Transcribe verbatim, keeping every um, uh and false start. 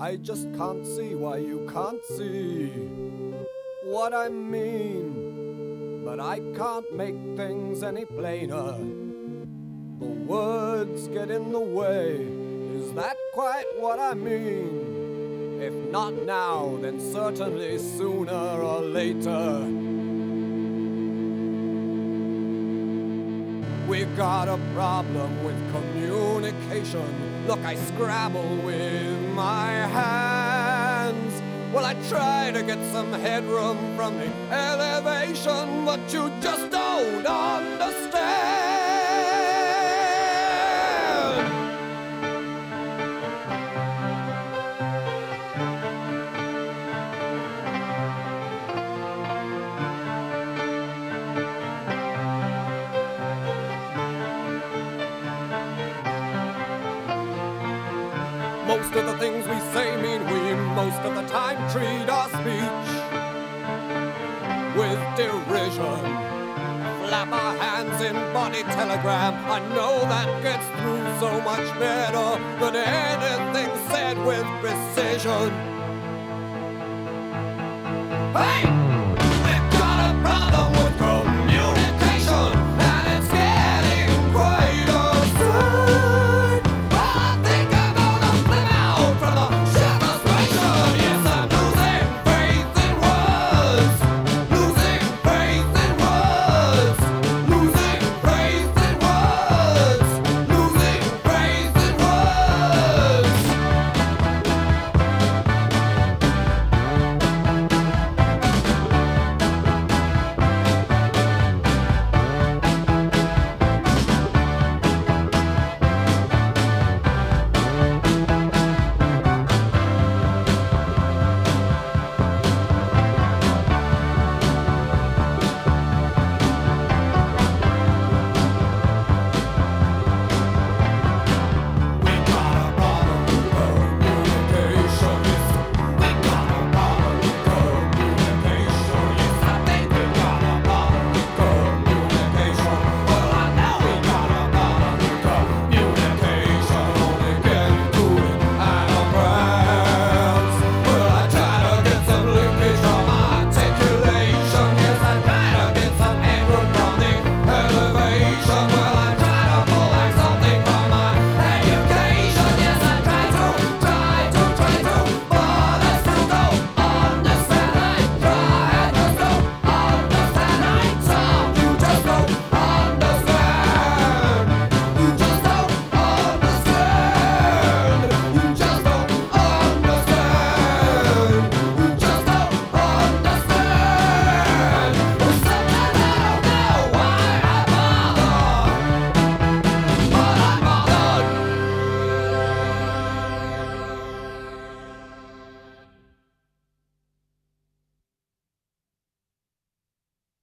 I just can't see why you can't see what I mean. But I can't make things any plainer. The words get in the way. Is that quite what I mean? If not now, then certainly sooner or later. We got a problem with communication. Look, I scrabble with my hands. Well, I try to get some headroom from the elevation, but you just don't understand. Most of the things we say mean we most of the time treat our speech with derision. Flap our hands in body telegram. I know that gets through so much better than anything said with precision. Hey!